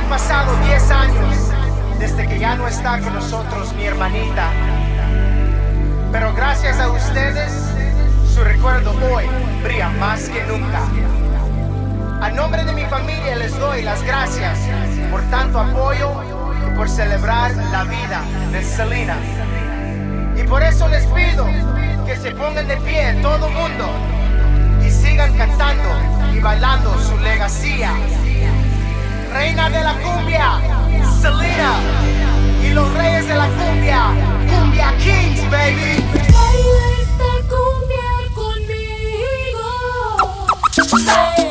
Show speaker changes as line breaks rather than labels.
Han pasado 10 años desde que ya no está con nosotros mi hermanita. Pero gracias a ustedes, su recuerdo hoy brilla más que nunca. A nombre de mi familia les doy las gracias por tanto apoyo y por celebrar la vida de Selena. Y por eso les pido que se pongan de pie todo mundo y sigan cantando y bailando su legacía. Reina de la cumbia, Selena, y los reyes de la cumbia, Cumbia Kings, baby.
Baila esta cumbia conmigo.